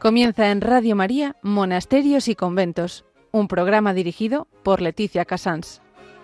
Comienza en Radio María, Monasterios y Conventos, un programa dirigido por Leticia Casans.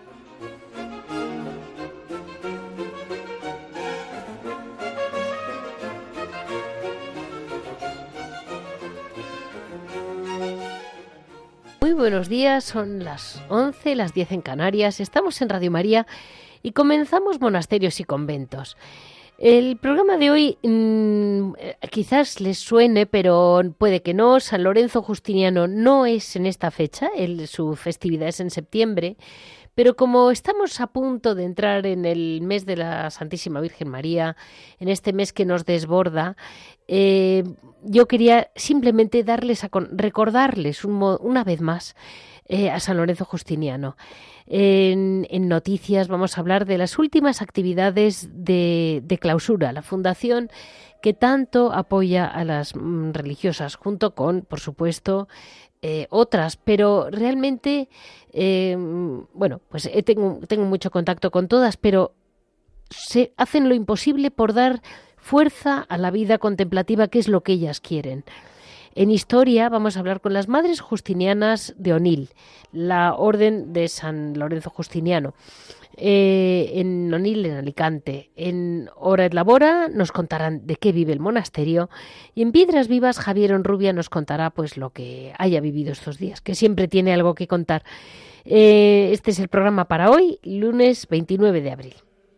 Muy buenos días, son las 11, las 10 en Canarias, estamos en Radio María y comenzamos Monasterios y Conventos. El programa de hoy quizás les suene, pero puede que no. San Lorenzo Justiniano no es en esta fecha, su festividad es en septiembre, pero como estamos a punto de entrar en el mes de la Santísima Virgen María, en este mes que nos desborda, yo quería simplemente recordarles una vez más a San Lorenzo Justiniano. En noticias vamos a hablar de las últimas actividades de clausura, la fundación que tanto apoya a las religiosas, junto con, por supuesto, otras, pero realmente, pues tengo mucho contacto con todas, pero se hacen lo imposible por dar fuerza a la vida contemplativa, que es lo que ellas quieren. En historia vamos a hablar con las Madres Justinianas de Onil, la Orden de San Lorenzo Justiniano, en Onil, en Alicante. En Hora et Labora nos contarán de qué vive el monasterio, y en Piedras Vivas Javier Onrubia nos contará pues lo que haya vivido estos días, que siempre tiene algo que contar. Este es el programa para hoy, lunes 29 de abril.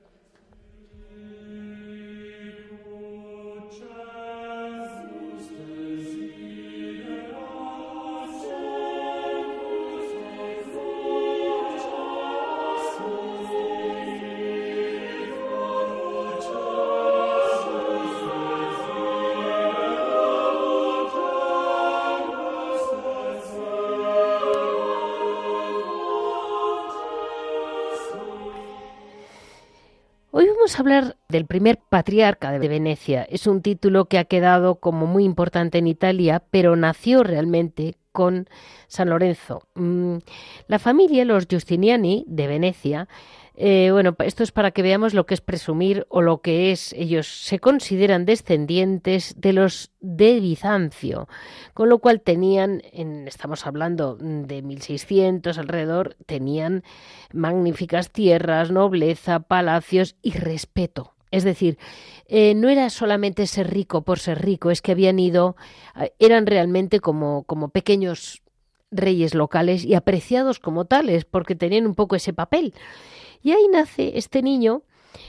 Hoy vamos a hablar del primer patriarca de Venecia. Es un título que ha quedado como muy importante en Italia, pero nació realmente con San Lorenzo. La familia, los Giustiniani de Venecia, esto es para que veamos lo que es presumir o lo que es. Ellos se consideran descendientes de los de Bizancio, con lo cual estamos hablando de 1600 alrededor, tenían magníficas tierras, nobleza, palacios y respeto. Es decir, no era solamente ser rico por ser rico, es que eran realmente como pequeños reyes locales y apreciados como tales, porque tenían un poco ese papel. Y ahí nace este niño,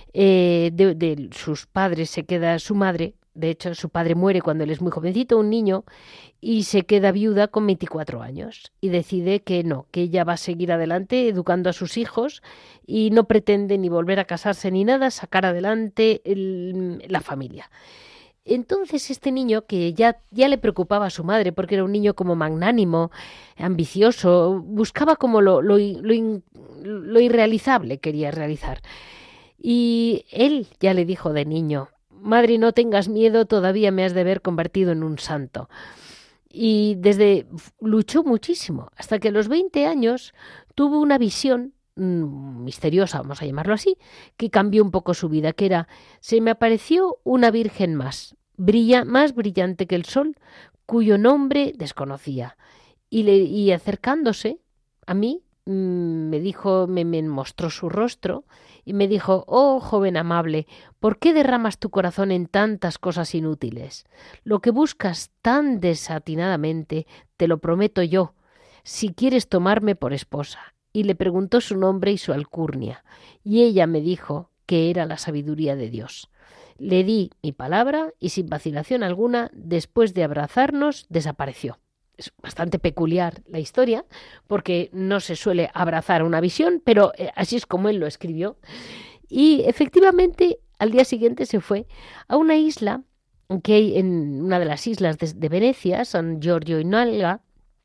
de sus padres se queda su madre. De hecho, su padre muere cuando él es muy jovencito, un niño, y se queda viuda con 24 años y decide que ella va a seguir adelante educando a sus hijos y no pretende ni volver a casarse ni nada, sacar adelante la familia. Entonces este niño, que ya le preocupaba a su madre porque era un niño como magnánimo, ambicioso, buscaba como lo irrealizable, quería realizar. Y él ya le dijo de niño: madre, no tengas miedo, todavía me has de ver convertido en un santo. Y luchó muchísimo, hasta que a los 20 años tuvo una visión misteriosa, vamos a llamarlo así, que cambió un poco su vida, que era: se me apareció una virgen más brillante que el sol, cuyo nombre desconocía. Y acercándose a mí, me dijo, me mostró su rostro y me dijo: oh, joven amable, ¿por qué derramas tu corazón en tantas cosas inútiles? Lo que buscas tan desatinadamente, te lo prometo yo, si quieres tomarme por esposa. Y le preguntó su nombre y su alcurnia, y ella me dijo que era la sabiduría de Dios. Le di mi palabra y sin vacilación alguna, después de abrazarnos, desapareció. Es bastante peculiar la historia, porque no se suele abrazar una visión, pero así es como él lo escribió. Y efectivamente, al día siguiente se fue a una isla que hay en una de las islas de Venecia, San Jorge in Alga,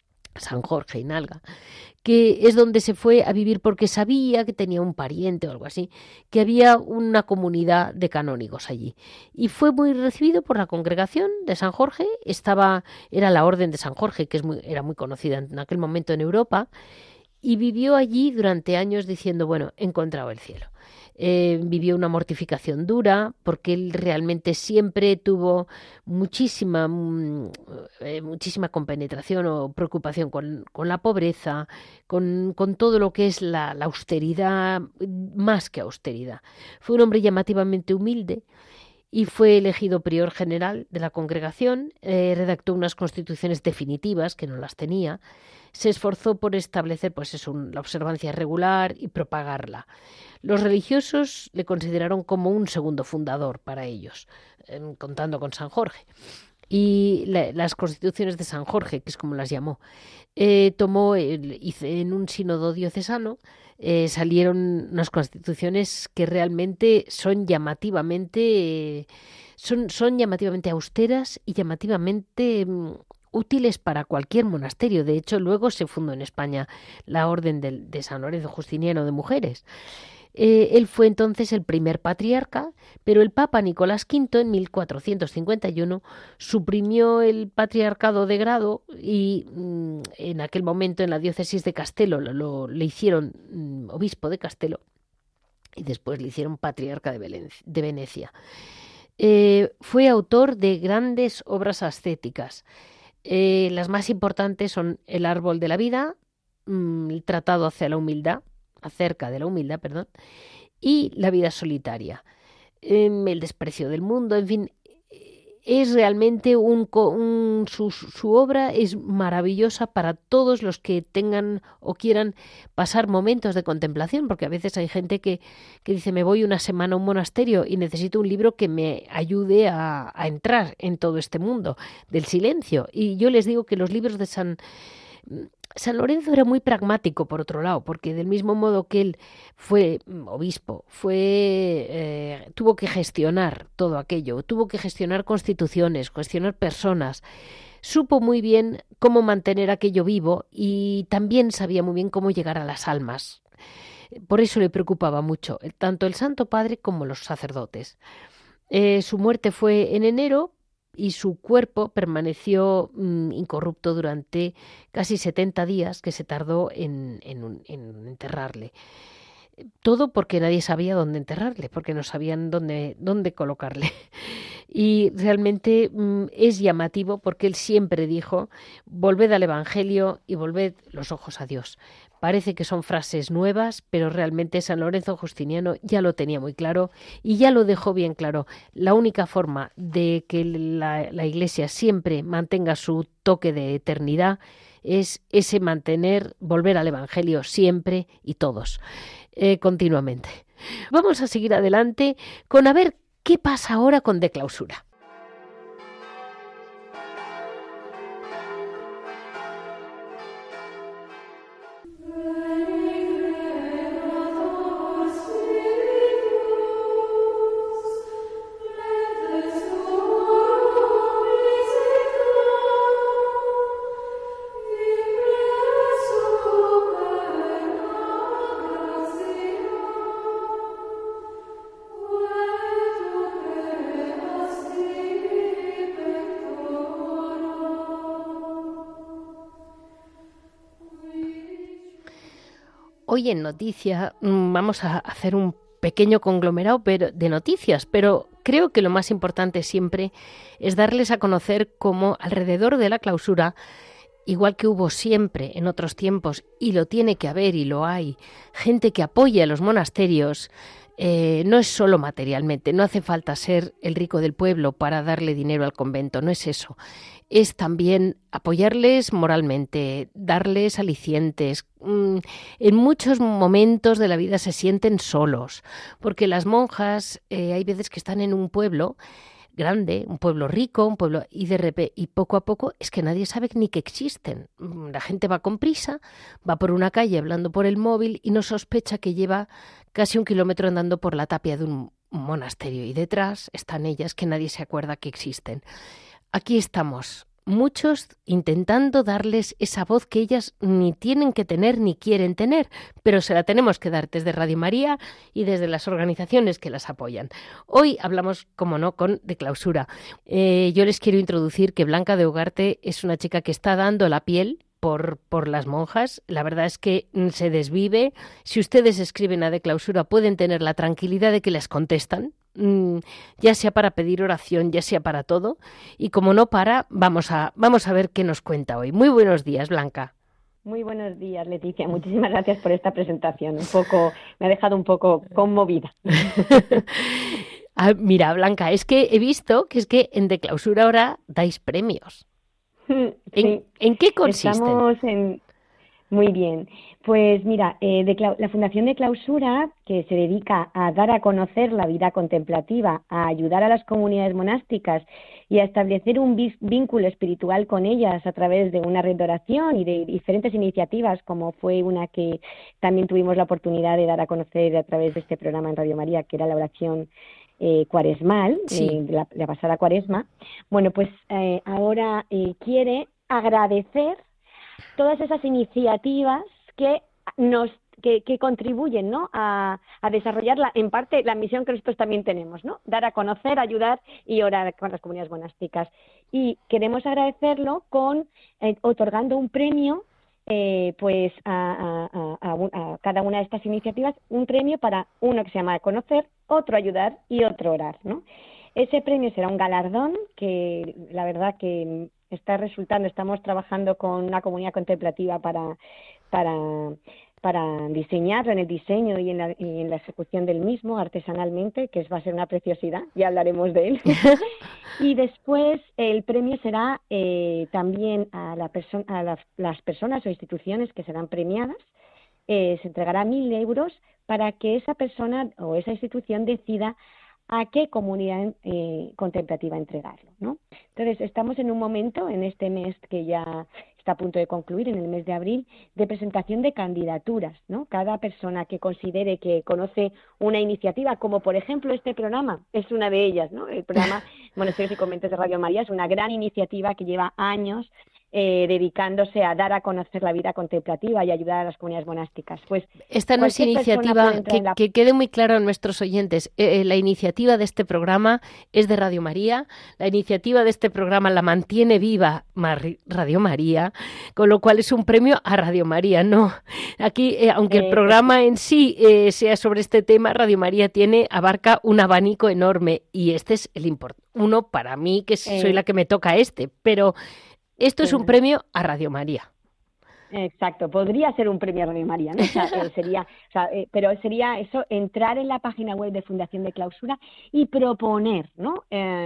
que es donde se fue a vivir porque sabía que tenía un pariente o algo así, que había una comunidad de canónigos allí. Y fue muy recibido por la congregación de San Jorge. Era la Orden de San Jorge, que era muy conocida en aquel momento en Europa, y vivió allí durante años diciendo, bueno, he encontrado el cielo. Vivió una mortificación dura porque él realmente siempre tuvo muchísima compenetración o preocupación con la pobreza, con todo lo que es la austeridad, más que austeridad. Fue un hombre llamativamente humilde y fue elegido prior general de la congregación, redactó unas constituciones definitivas, que no las tenía, se esforzó por establecer la observancia regular y propagarla. Los religiosos le consideraron como un segundo fundador para ellos, contando con San Jorge. Y las constituciones de San Jorge, que es como las llamó, en un sínodo diocesano, salieron unas constituciones que realmente son llamativamente austeras y llamativamente útiles para cualquier monasterio. De hecho, luego se fundó en España la Orden de San Lorenzo Justiniano de Mujeres. Él fue entonces el primer patriarca, pero el Papa Nicolás V en 1451 suprimió el patriarcado de grado y en aquel momento en la diócesis de Castelo le hicieron obispo de Castelo y después le hicieron patriarca de Venecia. Fue autor de grandes obras ascéticas. Las más importantes son El árbol de la vida, el tratado acerca de la humildad, y La vida solitaria, El desprecio del mundo, en fin, es realmente su obra es maravillosa para todos los que tengan o quieran pasar momentos de contemplación, porque a veces hay gente que dice, me voy una semana a un monasterio y necesito un libro que me ayude a entrar en todo este mundo del silencio. Y yo les digo que los libros de San Lorenzo era muy pragmático, por otro lado, porque del mismo modo que él fue obispo, tuvo que gestionar todo aquello, tuvo que gestionar constituciones, gestionar personas, supo muy bien cómo mantener aquello vivo y también sabía muy bien cómo llegar a las almas. Por eso le preocupaba mucho tanto el Santo Padre como los sacerdotes. Su muerte fue en enero, y su cuerpo permaneció incorrupto durante casi 70 días que se tardó en enterrarle. Todo porque nadie sabía dónde enterrarle, porque no sabían dónde colocarle. Y realmente es llamativo porque él siempre dijo, volved al Evangelio y volved los ojos a Dios. Parece que son frases nuevas, pero realmente San Lorenzo Justiniano ya lo tenía muy claro y ya lo dejó bien claro. La única forma de que la Iglesia siempre mantenga su toque de eternidad es volver al Evangelio siempre y todos, continuamente. Vamos a seguir adelante con a ver qué pasa ahora con De Clausura. Hoy en Noticia vamos a hacer un pequeño conglomerado de noticias, pero creo que lo más importante siempre es darles a conocer cómo alrededor de la clausura, igual que hubo siempre en otros tiempos, y lo tiene que haber y lo hay, gente que apoya a los monasterios, no es solo materialmente, no hace falta ser el rico del pueblo para darle dinero al convento, no es eso. Es también apoyarles moralmente, darles alicientes. En muchos momentos de la vida se sienten solos, porque las monjas hay veces que están en un pueblo grande, un pueblo rico, un pueblo y poco a poco es que nadie sabe ni que existen. La gente va con prisa, va por una calle hablando por el móvil y no sospecha que lleva casi 1 kilómetro andando por la tapia de un monasterio y detrás están ellas que nadie se acuerda que existen. Aquí estamos, muchos intentando darles esa voz que ellas ni tienen que tener ni quieren tener, pero se la tenemos que dar desde Radio María y desde las organizaciones que las apoyan. Hoy hablamos, como no, con De Clausura. Yo les quiero introducir que Blanca de Ugarte es una chica que está dando la piel por las monjas. La verdad es que se desvive. Si ustedes escriben a De Clausura, pueden tener la tranquilidad de que les contestan, ya sea para pedir oración, ya sea para todo. Y como no para, vamos a ver qué nos cuenta hoy. Muy buenos días, Blanca. Muy buenos días, Leticia. Muchísimas gracias por esta presentación. Me ha dejado un poco conmovida. Mira, Blanca, es que he visto que en De Clausura ahora dais premios. Sí. ¿En qué consisten? Muy bien. Pues mira, la Fundación de Clausura, que se dedica a dar a conocer la vida contemplativa, a ayudar a las comunidades monásticas y a establecer un vínculo espiritual con ellas a través de una red de oración y de diferentes iniciativas, como fue una que también tuvimos la oportunidad de dar a conocer a través de este programa en Radio María, que era la oración cuaresmal, sí. la pasada cuaresma. Bueno, pues ahora quiere agradecer todas esas iniciativas que contribuyen, ¿no?, a desarrollar en parte la misión que nosotros también tenemos, ¿no?, dar a conocer, ayudar y orar con las comunidades monásticas. Y queremos agradecerlo otorgando un premio pues a cada una de estas iniciativas, un premio para uno que se llama Conocer, otro Ayudar y otro Orar, ¿no? Ese premio será un galardón que la verdad que está resultando, estamos trabajando con una comunidad contemplativa para diseñarlo, en el diseño y en la ejecución del mismo artesanalmente, que va a ser una preciosidad, ya hablaremos de él. Y después el premio será también a las personas o instituciones que serán premiadas, se entregará 1.000 euros para que esa persona o esa institución decida a qué comunidad contemplativa entregarlo, ¿no? Entonces, estamos en un momento, en este mes que ya está a punto de concluir, en el mes de abril, de presentación de candidaturas, ¿no? Cada persona que considere que conoce una iniciativa, como por ejemplo este programa, es una de ellas, ¿no? El programa Monasterios y Conventos de Radio María es una gran iniciativa que lleva años dedicándose a dar a conocer la vida contemplativa y ayudar a las comunidades monásticas. Pues esta no es iniciativa, que quede muy claro a nuestros oyentes, la iniciativa de este programa es de Radio María, la iniciativa de este programa la mantiene viva Radio María, con lo cual es un premio a Radio María, ¿no? Aquí, aunque el programa en sí sea sobre este tema, Radio María abarca un abanico enorme y este es uno para mí, que soy la que me toca pero esto es un premio a Radio María. Exacto, podría ser un premio a Radio María, ¿no? Pero sería eso, entrar en la página web de Fundación de Clausura y proponer, ¿no?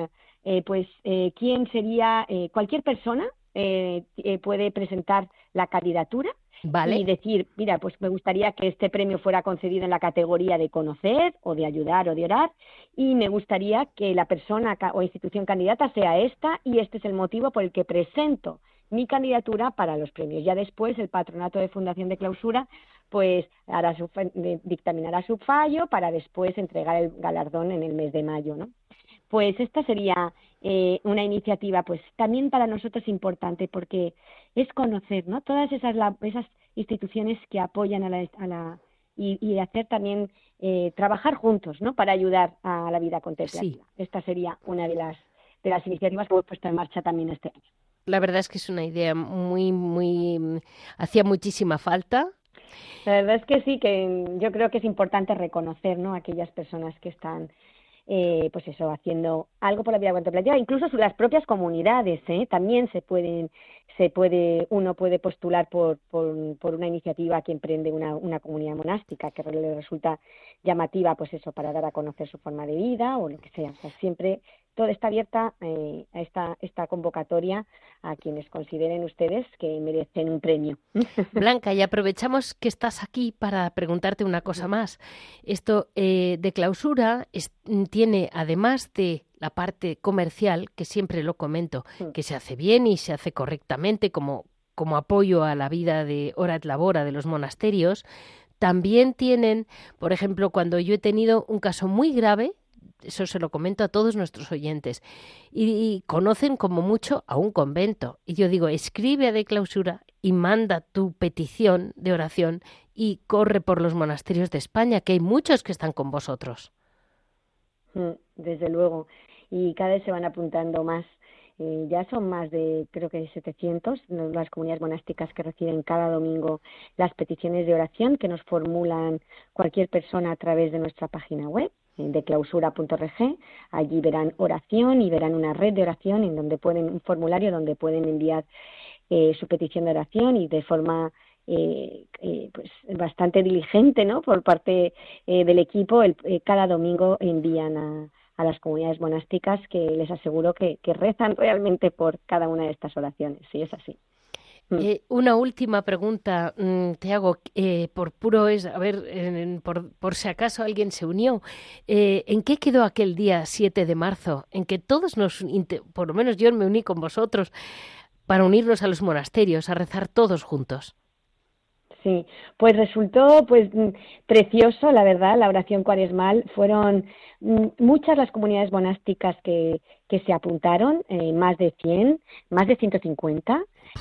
Quién sería, cualquier persona puede presentar la candidatura. Vale. Y decir, mira, pues me gustaría que este premio fuera concedido en la categoría de conocer o de ayudar o de orar, y me gustaría que la persona o institución candidata sea esta, y este es el motivo por el que presento mi candidatura para los premios. Ya después el patronato de Fundación de Clausura pues dictaminará su fallo para después entregar el galardón en el mes de mayo, ¿no? Pues esta sería una iniciativa, pues también para nosotros importante, porque es conocer, ¿no?, todas esas instituciones que apoyan y hacer también trabajar juntos, ¿no?, para ayudar a la vida contemplativa. Sí. Esta sería una de las iniciativas que hemos puesto en marcha también este año. La verdad es que es una idea muy hacía muchísima falta. La verdad es que sí, que yo creo que es importante reconocer, ¿no?, a aquellas personas que están pues eso, haciendo algo por la vida contemplativa, incluso las propias comunidades, también uno puede postular por una iniciativa que emprende una comunidad monástica que le resulta llamativa, pues eso, para dar a conocer su forma de vida o lo que sea. O sea, siempre todo está abierta a esta convocatoria a quienes consideren ustedes que merecen un premio. Blanca, y aprovechamos que estás aquí para preguntarte una cosa más. Esto de Clausura tiene, además de la parte comercial, que siempre lo comento, que se hace bien y se hace correctamente como apoyo a la vida de Hora et Labora de los monasterios, también tienen, por ejemplo, cuando yo he tenido un caso muy grave, eso se lo comento a todos nuestros oyentes, y conocen como mucho a un convento. Y yo digo, escribe a De Clausura y manda tu petición de oración y corre por los monasterios de España, que hay muchos que están con vosotros. Desde luego, y cada vez se van apuntando más. ya son más de, creo que 700 las comunidades monásticas que reciben cada domingo las peticiones de oración que nos formulan cualquier persona a través de nuestra página web de clausura.org. Allí verán oración y verán una red de oración en donde un formulario donde pueden enviar su petición de oración, y de forma pues bastante diligente, ¿no?, por parte del equipo, cada domingo envían a las comunidades monásticas, que les aseguro que rezan realmente por cada una de estas oraciones. Sí, es así. Una última pregunta te hago, por puro por si acaso alguien se unió. ¿En qué quedó aquel día 7 de marzo en que todos por lo menos yo me uní con vosotros para unirnos a los monasterios, a rezar todos juntos? Sí, pues resultó precioso, la verdad, la oración cuaresmal. Fueron muchas las comunidades monásticas que se apuntaron, más de 100, más de 150,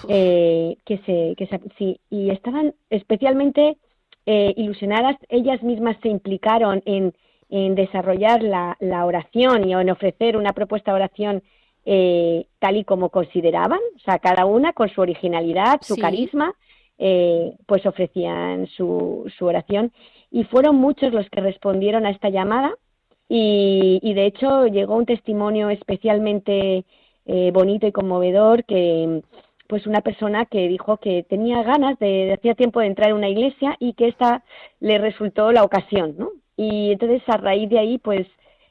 y estaban especialmente ilusionadas. Ellas mismas se implicaron en desarrollar la oración y en ofrecer una propuesta de oración tal y como consideraban, o sea, cada una con su originalidad, su carisma, pues ofrecían su oración, y fueron muchos los que respondieron a esta llamada, y de hecho llegó un testimonio especialmente bonito y conmovedor, que pues una persona que dijo que tenía ganas hacía tiempo de entrar en una iglesia y que esta le resultó la ocasión, ¿no? Y entonces a raíz de ahí pues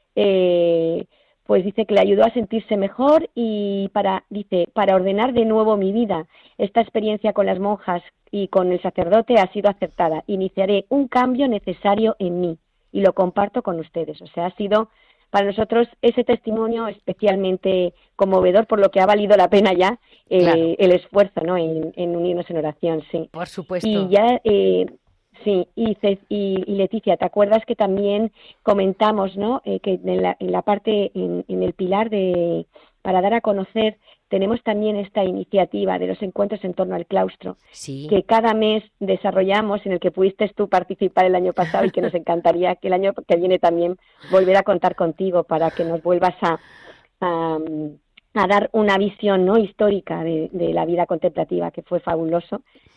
dice que le ayudó a sentirse mejor, y para ordenar de nuevo mi vida. Esta experiencia con las monjas y con el sacerdote ha sido acertada. Iniciaré un cambio necesario en mí y lo comparto con ustedes. O sea, ha sido para nosotros ese testimonio especialmente conmovedor, por lo que ha valido la pena ya el esfuerzo, ¿no?, en unirnos en oración. Sí. Por supuesto. Y ya... Sí, y Leticia, ¿te acuerdas que también comentamos, ¿no?, que en la parte, en el pilar para dar a conocer, tenemos también esta iniciativa de los encuentros en torno al claustro, que cada mes desarrollamos, en el que pudiste tú participar el año pasado, y que nos encantaría que el año que viene también volver a contar contigo para que nos vuelvas a dar una visión, ¿no?, histórica de la vida contemplativa, que fue fabuloso.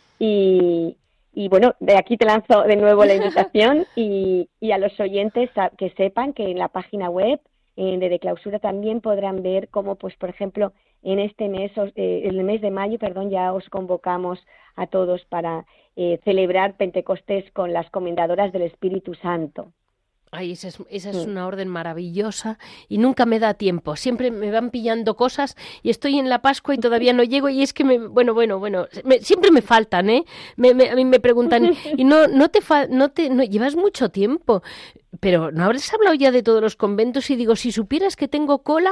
Y bueno, de aquí te lanzo de nuevo la invitación, y a los oyentes que sepan que en la página web de Clausura también podrán ver cómo, pues por ejemplo, en este mes, el mes de mayo, ya os convocamos a todos para celebrar Pentecostés con las comendadoras del Espíritu Santo. Ay, esa es una orden maravillosa, y nunca me da tiempo. Siempre me van pillando cosas y estoy en la Pascua y todavía no llego, y es que siempre me faltan, ¿eh? A mí me preguntan, y no llevas mucho tiempo, pero ¿no habrás hablado ya de todos los conventos? Y digo, si supieras que tengo cola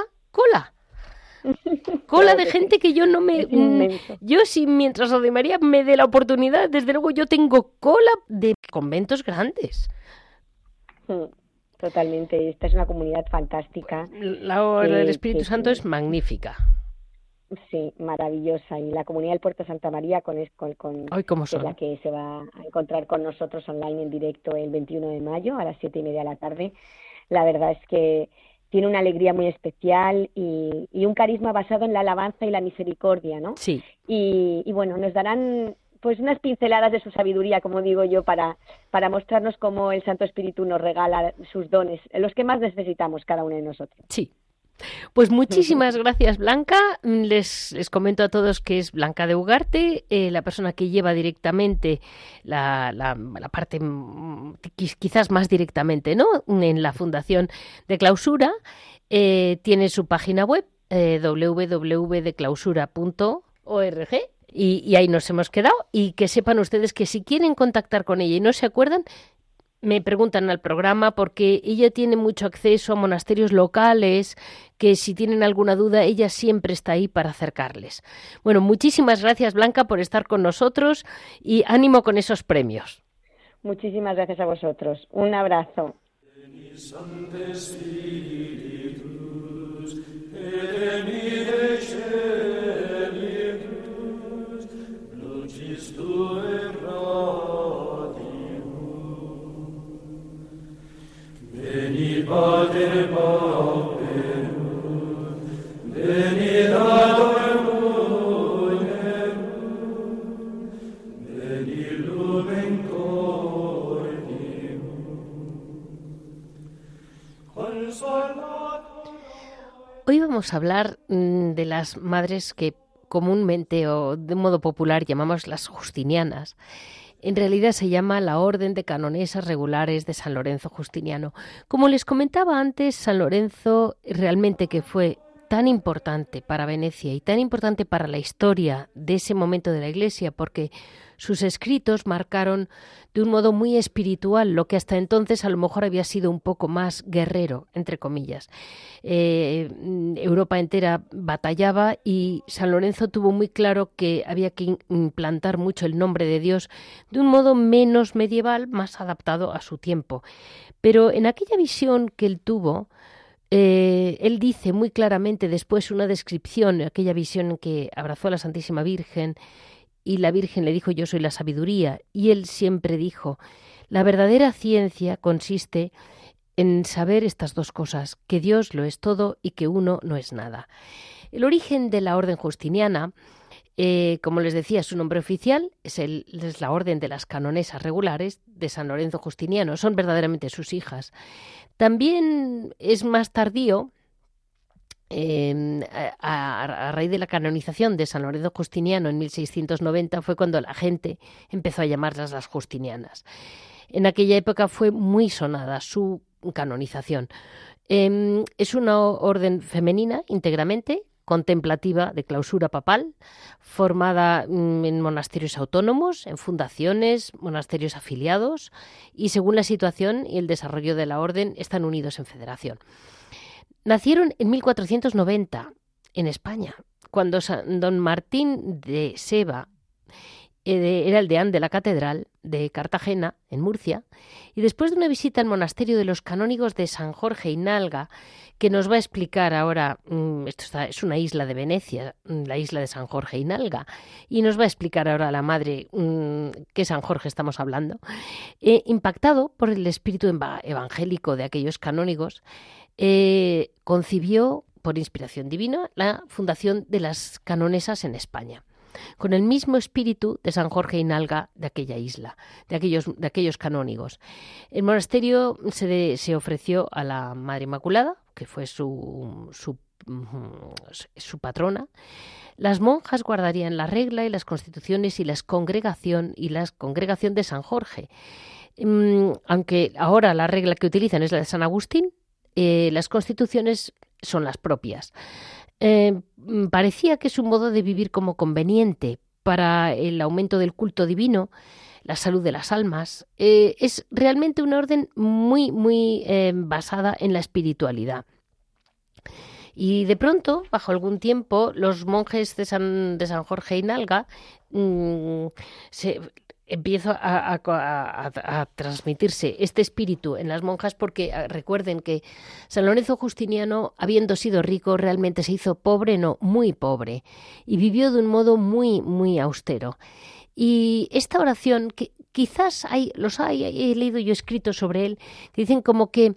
de gente que yo no me... Yo, si mientras Radio María me dé la oportunidad, desde luego yo tengo cola de conventos grandes. Totalmente, esta es una comunidad fantástica. La obra del Espíritu Santo es magnífica. Sí, maravillosa. Y la comunidad del Puerto Santa María, que es la que se va a encontrar con nosotros online en directo el 21 de mayo a las 7:30 de la tarde, la verdad es que tiene una alegría muy especial y un carisma basado en la alabanza y la misericordia, ¿no? Sí. Y bueno, nos darán pues unas pinceladas de su sabiduría, como digo yo, para mostrarnos cómo el Santo Espíritu nos regala sus dones, los que más necesitamos cada uno de nosotros. Sí. Pues muchísimas gracias, Blanca. Les comento a todos que es Blanca de Ugarte, la persona que lleva directamente la parte, quizás más directamente, ¿no?, en la Fundación de Clausura. Tiene su página web, www.declausura.org. Y ahí nos hemos quedado, y que sepan ustedes que si quieren contactar con ella y no se acuerdan, me preguntan al programa, porque ella tiene mucho acceso a monasterios locales, que si tienen alguna duda, ella siempre está ahí para acercarles. Bueno, muchísimas gracias, Blanca, por estar con nosotros, y ánimo con esos premios. Muchísimas gracias a vosotros. Un abrazo. Veni Pater Pauperum, veni Hoy vamos a hablar de las madres que comúnmente o de modo popular llamamos las Justinianas. En realidad se llama la Orden de Canonesas Regulares de San Lorenzo Justiniano. Como les comentaba antes, San Lorenzo realmente que fue tan importante para Venecia y tan importante para la historia de ese momento de la Iglesia, porque sus escritos marcaron de un modo muy espiritual lo que hasta entonces a lo mejor había sido un poco más guerrero, entre comillas. Europa entera batallaba y San Lorenzo tuvo muy claro que había que implantar mucho el nombre de Dios de un modo menos medieval, más adaptado a su tiempo. Pero en aquella visión que él tuvo, él dice muy claramente después una descripción, aquella visión en que abrazó a la Santísima Virgen y la Virgen le dijo: yo soy la sabiduría, y él siempre dijo: la verdadera ciencia consiste en saber estas dos cosas, que Dios lo es todo y que uno no es nada. El origen de la Orden Justiniana, como les decía, su nombre oficial es la Orden de las Canonesas Regulares de San Lorenzo Justiniano, son verdaderamente sus hijas. También es más tardío, a raíz de la canonización de San Lorenzo Justiniano en 1690, fue cuando la gente empezó a llamarlas las Justinianas. En aquella época fue muy sonada su canonización. Es una orden femenina íntegramente, contemplativa, de clausura papal, formada en monasterios autónomos, en fundaciones, monasterios afiliados, y según la situación y el desarrollo de la orden están unidos en federación. Nacieron en 1490 en España, cuando don Martín de Seva era el deán de la Catedral de Cartagena, en Murcia, y después de una visita al monasterio de los canónigos de San Jorge y Nalga, que nos va a explicar ahora, es una isla de Venecia, la isla de San Jorge y Nalga, y nos va a explicar ahora la madre qué San Jorge estamos hablando, impactado por el espíritu evangélico de aquellos canónigos, concibió, por inspiración divina, la fundación de las canonesas en España, con el mismo espíritu de San Jorge y Nalga de aquella isla, de aquellos canónigos. El monasterio se ofreció a la Madre Inmaculada, que fue su patrona. Las monjas guardarían la regla y las constituciones y la congregación de San Jorge. Aunque ahora la regla que utilizan es la de San Agustín, las constituciones son las propias. Parecía que es un modo de vivir como conveniente para el aumento del culto divino, la salud de las almas. Es realmente una orden muy, muy basada en la espiritualidad. Y de pronto, bajo algún tiempo, los monjes de San Jorge y Nalga empieza a transmitirse este espíritu en las monjas, porque recuerden que San Lorenzo Justiniano, habiendo sido rico, realmente se hizo pobre, no, muy pobre, y vivió de un modo muy, muy austero. Y esta oración, que quizás he leído yo escritos sobre él, que dicen como que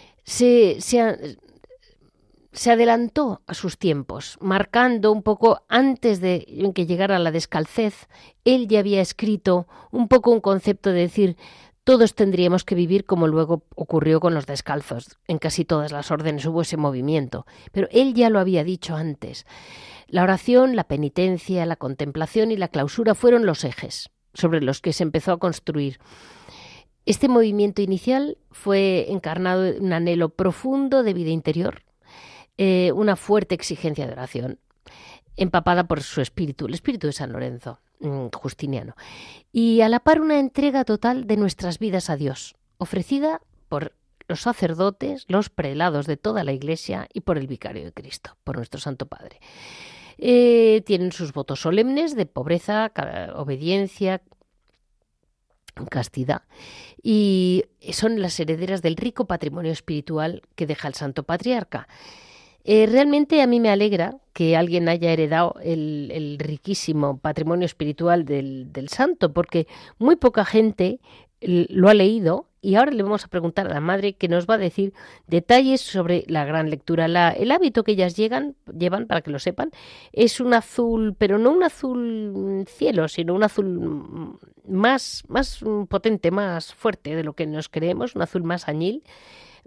se adelantó a sus tiempos, marcando un poco antes de que llegara la descalcez. Él ya había escrito un poco un concepto de decir: todos tendríamos que vivir como luego ocurrió con los descalzos. En casi todas las órdenes hubo ese movimiento, pero él ya lo había dicho antes. La oración, la penitencia, la contemplación y la clausura fueron los ejes sobre los que se empezó a construir. Este movimiento inicial fue encarnado en un anhelo profundo de vida interior, una fuerte exigencia de oración, empapada por su espíritu, el espíritu de San Lorenzo Justiniano, y a la par una entrega total de nuestras vidas a Dios, ofrecida por los sacerdotes, los prelados de toda la Iglesia y por el Vicario de Cristo, por nuestro Santo Padre. Tienen sus votos solemnes de pobreza, obediencia, castidad, y son las herederas del rico patrimonio espiritual que deja el Santo Patriarca. Realmente a mí me alegra que alguien haya heredado el riquísimo patrimonio espiritual del santo, porque muy poca gente lo ha leído, y ahora le vamos a preguntar a la madre, que nos va a decir detalles sobre la gran lectura. El hábito que ellas llevan, para que lo sepan, es un azul, pero no un azul cielo, sino un azul más potente, más fuerte de lo que nos creemos, un azul más añil,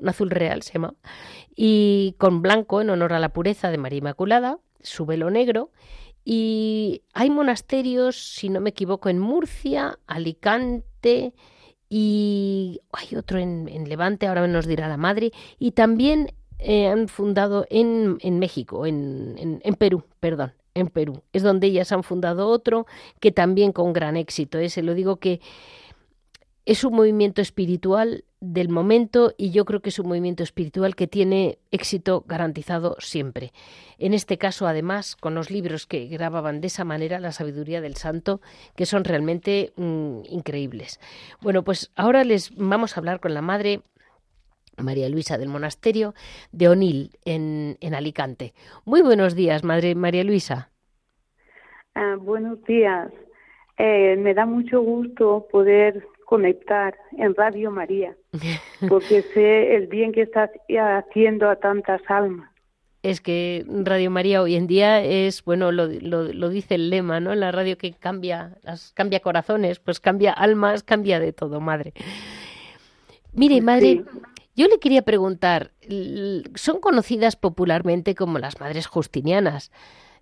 un azul real se llama, y con blanco en honor a la pureza de María Inmaculada, su velo negro. Y hay monasterios, si no me equivoco, en Murcia, Alicante y hay otro en Levante, ahora nos dirá la madre, y también han fundado en México, en Perú, perdón. En Perú. Es donde ellas han fundado otro que también con gran éxito. Se lo digo que es un movimiento espiritual del momento y yo creo que es un movimiento espiritual que tiene éxito garantizado siempre. En este caso, además, con los libros que grababan de esa manera, la sabiduría del santo, que son realmente increíbles. Bueno, pues ahora les vamos a hablar con la madre María Luisa del monasterio de Onil en Alicante. Muy buenos días, madre María Luisa. Buenos días. Me da mucho gusto poder conectar en Radio María, porque sé el bien que estás haciendo a tantas almas. Es que Radio María hoy en día es, bueno, lo dice el lema, ¿no? La radio que cambia corazones, pues cambia almas, cambia de todo, madre. Mire, madre, sí. Yo le quería preguntar, son conocidas popularmente como las madres justinianas.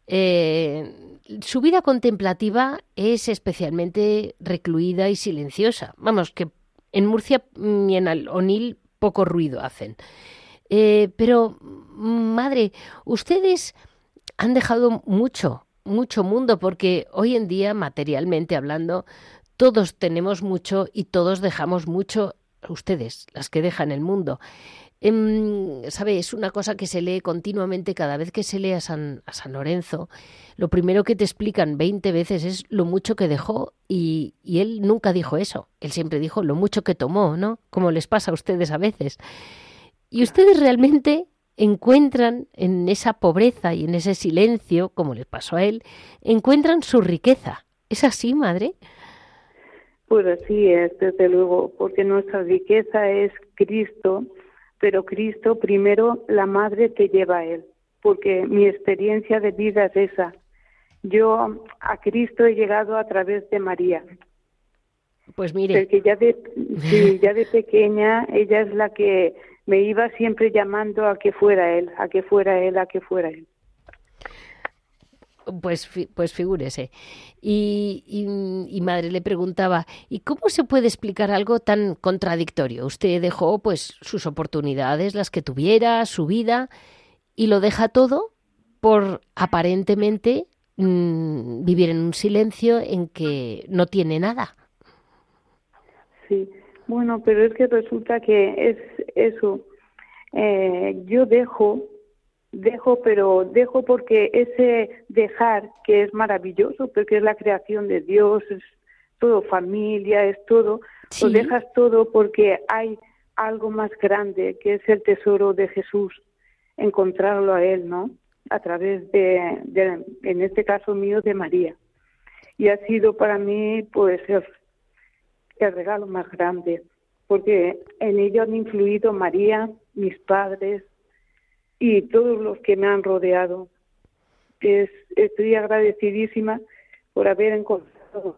Su vida contemplativa es especialmente recluida y silenciosa. Vamos, que en Murcia y en Onil poco ruido hacen. Pero, madre, ustedes han dejado mucho mundo, porque hoy en día, materialmente hablando, todos tenemos mucho y todos dejamos mucho. Ustedes, las que dejan el mundo. ¿Sabe? Es una cosa que se lee continuamente cada vez que se lee a San Lorenzo. Lo primero que te explican 20 veces es lo mucho que dejó y él nunca dijo eso. Él siempre dijo lo mucho que tomó, ¿no? Como les pasa a ustedes a veces. Y ustedes realmente encuentran en esa pobreza y en ese silencio, como les pasó a él, encuentran su riqueza. ¿Es así, madre? Pues así es, desde luego, porque nuestra riqueza es Cristo, pero Cristo primero la madre te lleva a Él, porque mi experiencia de vida es esa. Yo a Cristo he llegado a través de María. Pues mire. Porque ya de pequeña ella es la que me iba siempre llamando a que fuera Él, a que fuera Él, a que fuera Él. Pues figúrese. Y madre le preguntaba, ¿y cómo se puede explicar algo tan contradictorio? Usted dejó pues sus oportunidades, las que tuviera, su vida, y lo deja todo por aparentemente vivir en un silencio en que no tiene nada. Sí, bueno, pero es que resulta que es eso. Yo dejo, pero dejo porque ese dejar, que es maravilloso, porque es la creación de Dios, es todo familia, es todo, sí. Lo dejas todo porque hay algo más grande, que es el tesoro de Jesús, encontrarlo a Él, ¿no? A través de en este caso mío, de María. Y ha sido para mí, pues, el regalo más grande, porque en ello han influido María, mis padres, y todos los que me han rodeado. Estoy agradecidísima por haber encontrado.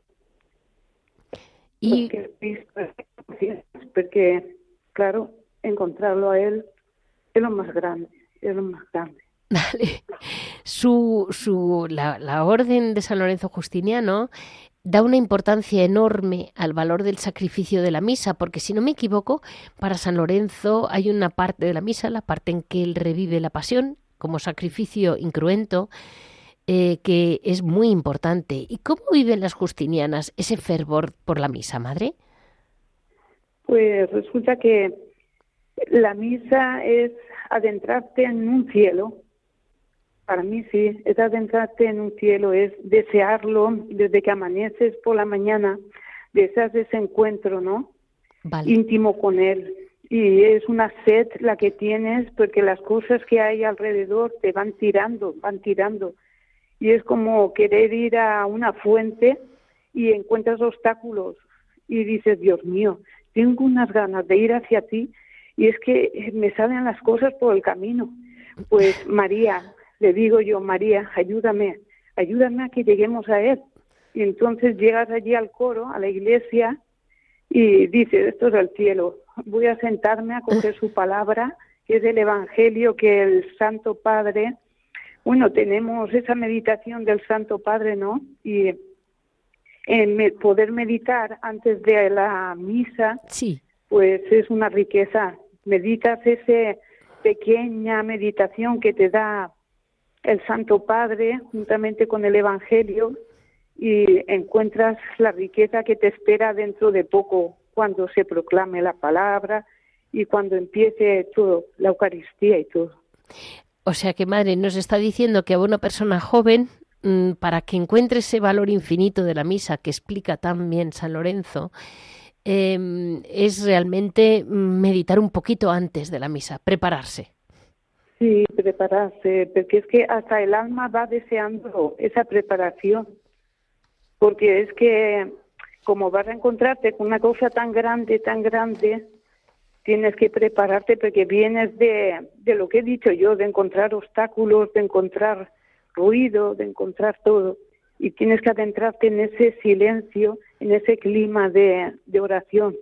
Porque, claro, encontrarlo a Él es lo más grande, es lo más grande. Vale. La orden de San Lorenzo Justiniano da una importancia enorme al valor del sacrificio de la misa, porque si no me equivoco, para San Lorenzo hay una parte de la misa, la parte en que él revive la pasión como sacrificio incruento, que es muy importante. ¿Y cómo viven las justinianas ese fervor por la misa, madre? Pues resulta que la misa es adentrarte en un cielo. Para mí sí, es adentrarte en un cielo, es desearlo desde que amaneces por la mañana, deseas ese encuentro, ¿no? Vale. Íntimo con Él. Y es una sed la que tienes, porque las cosas que hay alrededor te van tirando. Y es como querer ir a una fuente y encuentras obstáculos y dices, Dios mío, tengo unas ganas de ir hacia ti y es que me salen las cosas por el camino. Pues María, le digo yo, María, ayúdame a que lleguemos a Él. Y entonces llegas allí al coro, a la iglesia, y dices, esto es el cielo, voy a sentarme a coger su palabra, que es el Evangelio que el Santo Padre, bueno, tenemos esa meditación del Santo Padre, ¿no? Y poder meditar antes de la misa, sí, pues es una riqueza. Meditas esa pequeña meditación que te da el Santo Padre juntamente con el Evangelio y encuentras la riqueza que te espera dentro de poco cuando se proclame la palabra y cuando empiece todo, la Eucaristía y todo. O sea que, madre, nos está diciendo que a una persona joven, para que encuentre ese valor infinito de la misa que explica tan bien San Lorenzo, es realmente meditar un poquito antes de la misa, prepararse. Sí, prepararse, porque es que hasta el alma va deseando esa preparación, porque es que como vas a encontrarte con una cosa tan grande, tienes que prepararte porque vienes de lo que he dicho yo, de encontrar obstáculos, de encontrar ruido, de encontrar todo. Y tienes que adentrarte en ese silencio, en ese clima de oración.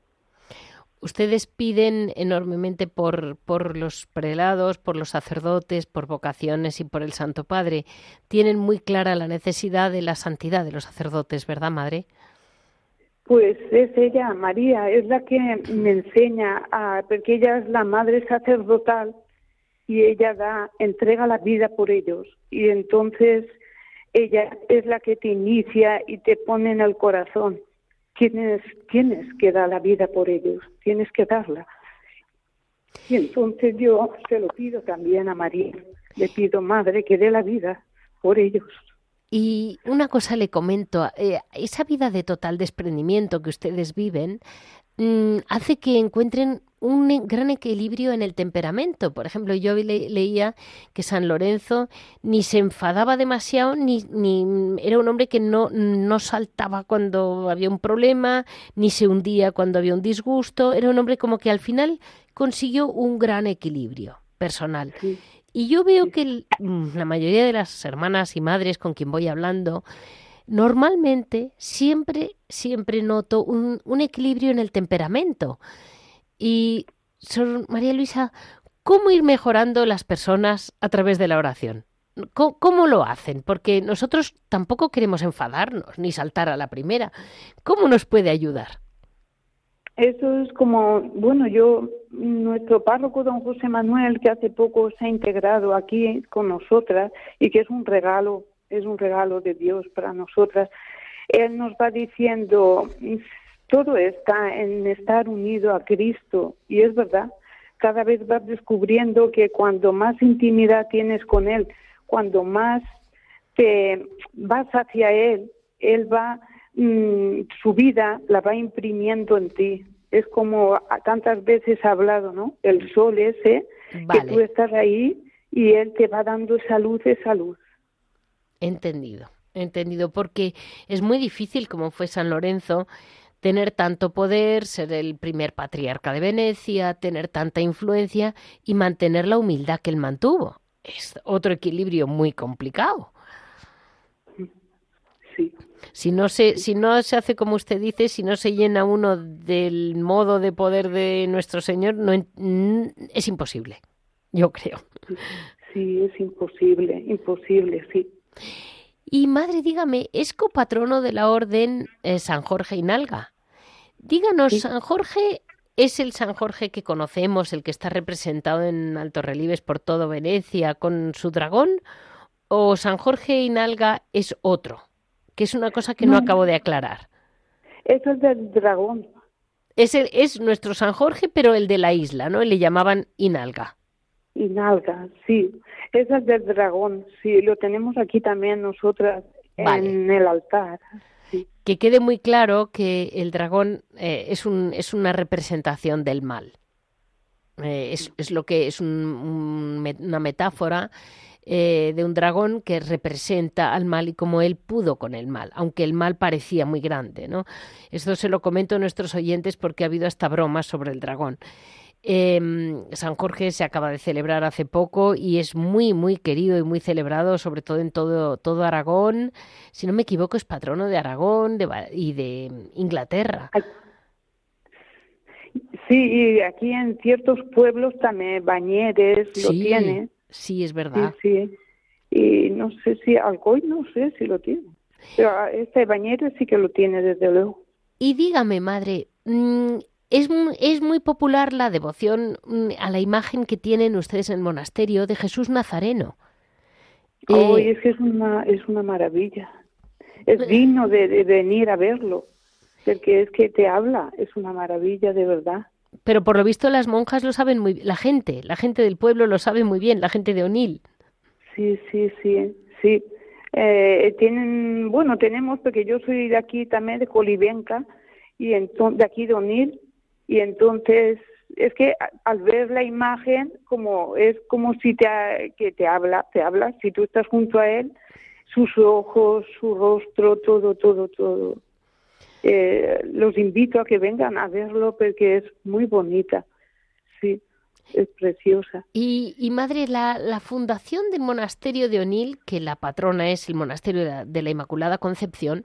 Ustedes piden enormemente por los prelados, por los sacerdotes, por vocaciones y por el Santo Padre. Tienen muy clara la necesidad de la santidad de los sacerdotes, ¿verdad, madre? Pues es ella, María, es la que me enseña, porque ella es la madre sacerdotal y ella entrega la vida por ellos. Y entonces ella es la que te inicia y te pone en el corazón. Tienes que dar la vida por ellos, tienes que darla. Y entonces yo se lo pido también a María, le pido, Madre, que dé la vida por ellos. Y una cosa le comento, esa vida de total desprendimiento que ustedes viven hace que encuentren un gran equilibrio en el temperamento. Por ejemplo, yo leía que San Lorenzo ni se enfadaba demasiado, ni era un hombre que no saltaba cuando había un problema, ni se hundía cuando había un disgusto. Era un hombre como que al final consiguió un gran equilibrio personal. Sí. Y yo veo que la mayoría de las hermanas y madres con quien voy hablando, normalmente siempre noto un equilibrio en el temperamento. Y, Sor María Luisa, ¿cómo ir mejorando las personas a través de la oración? ¿Cómo lo hacen? Porque nosotros tampoco queremos enfadarnos ni saltar a la primera. ¿Cómo nos puede ayudar? Eso es como, bueno, nuestro párroco don José Manuel, que hace poco se ha integrado aquí con nosotras y que es un regalo de Dios para nosotras. Él nos va diciendo, todo está en estar unido a Cristo, y es verdad, cada vez vas descubriendo que cuando más intimidad tienes con Él, cuando más te vas hacia Él va, su vida la va imprimiendo en ti. Es como tantas veces ha hablado, ¿no? El sol ese, vale, que tú estás ahí y Él te va dando esa luz. Entendido, porque es muy difícil, como fue San Lorenzo, tener tanto poder, ser el primer patriarca de Venecia, tener tanta influencia y mantener la humildad que él mantuvo. Es otro equilibrio muy complicado. Sí. Si no se hace como usted dice, si no se llena uno del modo de poder de nuestro Señor, es imposible, yo creo. Sí, es imposible, sí. Y madre, dígame, es copatrono de la orden San Jorge Inalga. Díganos, sí. ¿San Jorge es el San Jorge que conocemos, el que está representado en altos relieves por todo Venecia con su dragón? ¿O San Jorge Inalga es otro? Que es una cosa que no acabo de aclarar. Eso es del dragón. Es nuestro San Jorge, pero el de la isla, ¿no? Le llamaban Inalga. Inalga, sí. Ese es del dragón, sí. Lo tenemos aquí también nosotras, vale, en el altar. Sí. Que quede muy claro que el dragón es una representación del mal. Es lo que es una metáfora de un dragón que representa al mal y cómo él pudo con el mal, aunque el mal parecía muy grande, ¿no? Esto se lo comento a nuestros oyentes porque ha habido hasta bromas sobre el dragón. San Jorge se acaba de celebrar hace poco y es muy, muy querido y muy celebrado, sobre todo en todo Aragón. Si no me equivoco, es patrono de Aragón y de Inglaterra. Sí, y aquí en ciertos pueblos también Bañeres lo tiene. Sí, es verdad. Sí. Y no sé si Alcoy, no sé si lo tiene. Pero Bañeres sí que lo tiene, desde luego. Y dígame, madre, es muy popular la devoción a la imagen que tienen ustedes en el monasterio de Jesús Nazareno. Es que es una maravilla. Es digno de venir a verlo, porque es que te habla, es una maravilla de verdad. Pero por lo visto las monjas lo saben muy bien, la gente del pueblo lo sabe muy bien, la gente de Onil. Sí. Tenemos, porque yo soy de aquí también, de Colivenca, y entonces de aquí de Onil, y entonces es que al ver la imagen es como si te habla, si tú estás junto a él, sus ojos, su rostro, todo. Los invito a que vengan a verlo porque es muy bonita, sí, es preciosa. Y madre, la fundación del monasterio de Onil, que la patrona es el monasterio de la Inmaculada Concepción,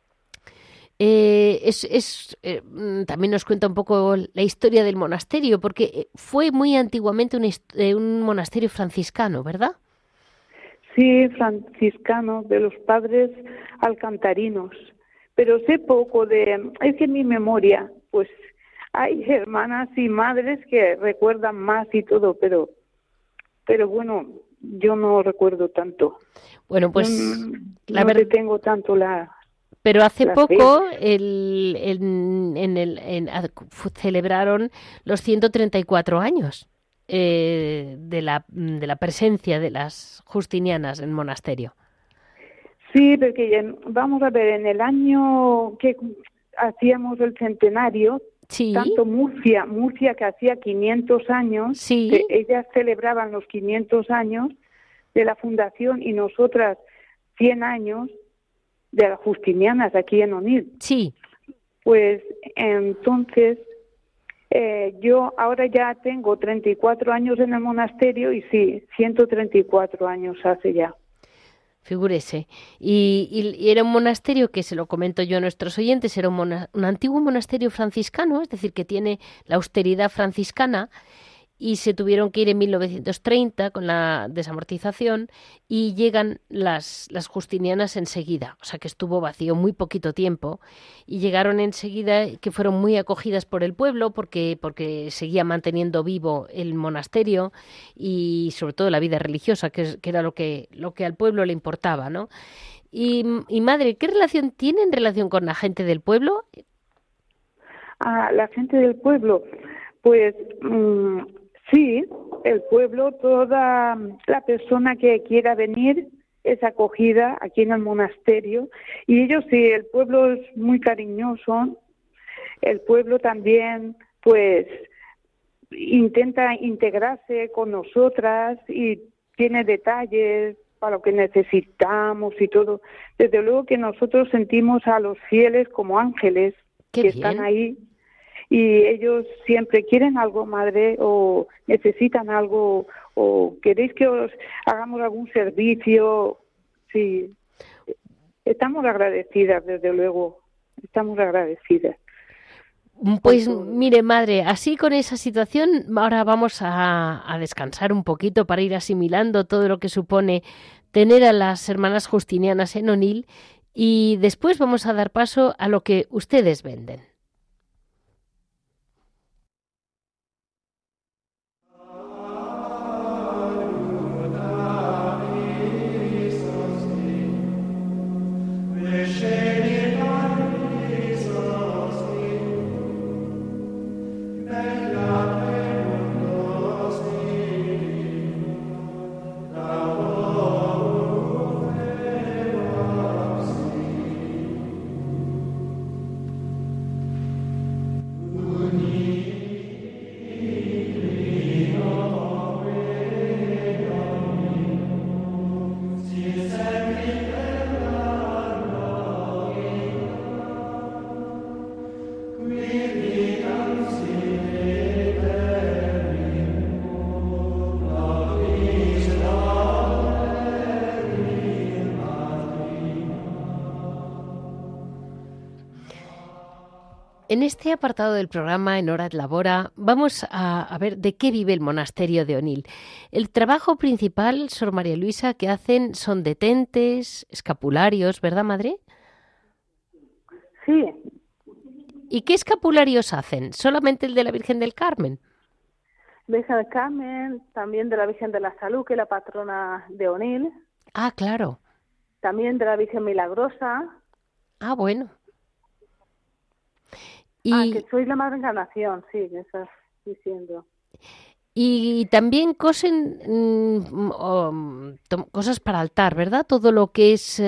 también nos cuenta un poco la historia del monasterio, porque fue muy antiguamente un monasterio franciscano, ¿verdad? Sí, franciscano, de los padres alcantarinos. Pero sé poco es que en mi memoria, pues hay hermanas y madres que recuerdan más y todo, pero bueno, yo no recuerdo tanto. Bueno, pues no tengo tanto la... Pero hace poco celebraron los 134 años de la presencia de las justinianas en el monasterio. Sí, porque vamos a ver, en el año que hacíamos el centenario, sí. Tanto Murcia que hacía 500 años, sí. que ellas celebraban los 500 años de la fundación y nosotras 100 años de las justinianas aquí en Onil. Sí. Pues entonces yo ahora ya tengo 34 años en el monasterio y sí, 134 años hace ya. Figúrese. Y era un monasterio que, se lo comento yo a nuestros oyentes, era un antiguo monasterio franciscano, es decir, que tiene la austeridad franciscana, y se tuvieron que ir en 1930 con la desamortización y llegan las justinianas enseguida, o sea que estuvo vacío muy poquito tiempo y llegaron enseguida, que fueron muy acogidas por el pueblo porque seguía manteniendo vivo el monasterio y sobre todo la vida religiosa, que era lo que al pueblo le importaba, ¿no? Y madre, ¿qué relación tienen con la gente del pueblo? La gente del pueblo, pues sí, el pueblo, toda la persona que quiera venir es acogida aquí en el monasterio y ellos sí, el pueblo es muy cariñoso, el pueblo también pues intenta integrarse con nosotras y tiene detalles para lo que necesitamos y todo. Desde luego que nosotros sentimos a los fieles como ángeles que están ahí. Y ellos siempre quieren algo, madre, o necesitan algo, o queréis que os hagamos algún servicio. Sí, estamos agradecidas, desde luego, estamos agradecidas. Pues mire, madre, así con esa situación, ahora vamos a descansar un poquito para ir asimilando todo lo que supone tener a las hermanas justinianas en Onil y después vamos a dar paso a lo que ustedes venden. En este apartado del programa, en Hora et Labora, vamos a ver de qué vive el monasterio de Onil. El trabajo principal, Sor María Luisa, que hacen son detentes, escapularios, ¿verdad, madre? Sí. ¿Y qué escapularios hacen? ¿Solamente el de la Virgen del Carmen? Virgen del Carmen, también de la Virgen de la Salud, que es la patrona de Onil. Ah, claro. También de la Virgen Milagrosa. Ah, bueno. Que soy la Madre Encarnación, sí, que estás diciendo. Y también cosen cosas para altar, ¿verdad? Todo lo que es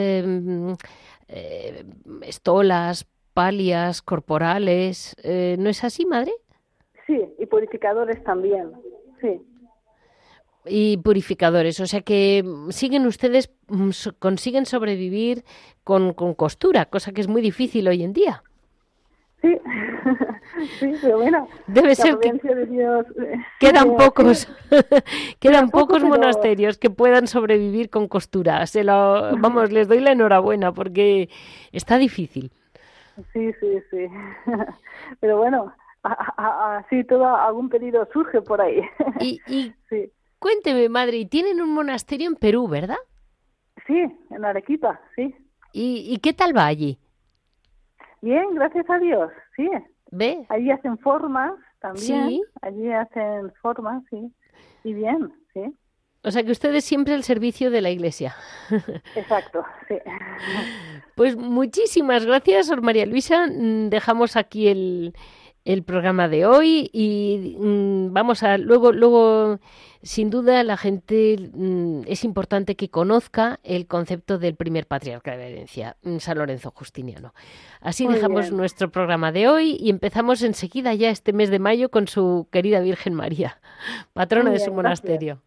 estolas, palias, corporales. ¿No es así, madre? Sí, y purificadores también, sí. Y purificadores, o sea que siguen ustedes, consiguen sobrevivir con costura, cosa que es muy difícil hoy en día. Sí, sí, pero bueno, debe ser que de Dios, quedan pocos, quedan pocos pero... monasterios que puedan sobrevivir con costura. Vamos, les doy la enhorabuena porque está difícil. Sí, pero bueno, así todo algún pedido surge por ahí. Y sí. Cuénteme, madre, ¿y tienen un monasterio en Perú, verdad? Sí, en Arequipa, sí. ¿Y qué tal va allí? Bien, gracias a Dios, sí. ¿Ve? Allí hacen formas también. Sí. Allí hacen formas, sí. Y bien, sí. O sea que ustedes siempre al servicio de la Iglesia. Exacto, sí. Pues muchísimas gracias, Sor María Luisa. Dejamos aquí el programa de hoy y vamos a luego sin duda la gente es importante que conozca el concepto del primer patriarca de la herencia, San Lorenzo Justiniano. Así Muy dejamos bien. nuestro programa de hoy y empezamos enseguida ya este mes de mayo con su querida Virgen María, patrona Muy de bien, su monasterio.